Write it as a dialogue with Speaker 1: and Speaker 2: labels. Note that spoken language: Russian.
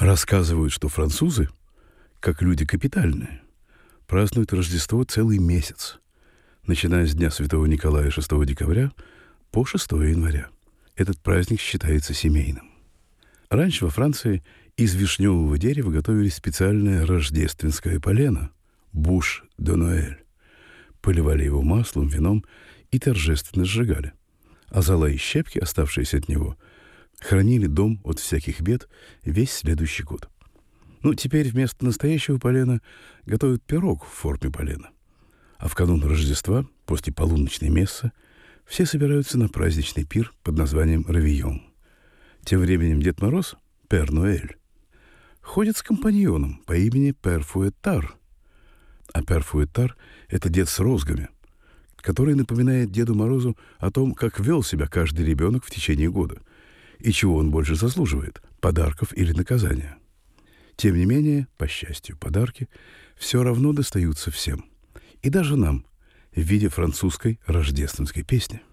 Speaker 1: Рассказывают, что французы, как люди капитальные, празднуют Рождество целый месяц, начиная с Дня Святого Николая 6 декабря по 6 января. Этот праздник считается семейным. Раньше во Франции из вишневого дерева готовили специальное рождественское полено – буш де Ноэль. Поливали его маслом, вином и торжественно сжигали. А зола и щепки, оставшиеся от него, хранили дом от всяких бед весь следующий год. Теперь вместо настоящего полена готовят пирог в форме полена. А в канун Рождества, после полуночной мессы, все собираются на праздничный пир под названием «Равийон». Тем временем Дед Мороз, Пер Ноэль, ходит с компаньоном по имени Пер Фуэттар. А Пер Фуэттар — это дед с розгами, который напоминает Деду Морозу о том, как вел себя каждый ребенок в течение года и чего он больше заслуживает — подарков или наказания. Тем не менее, по счастью, подарки все равно достаются всем. И даже нам в виде французской рождественской песни.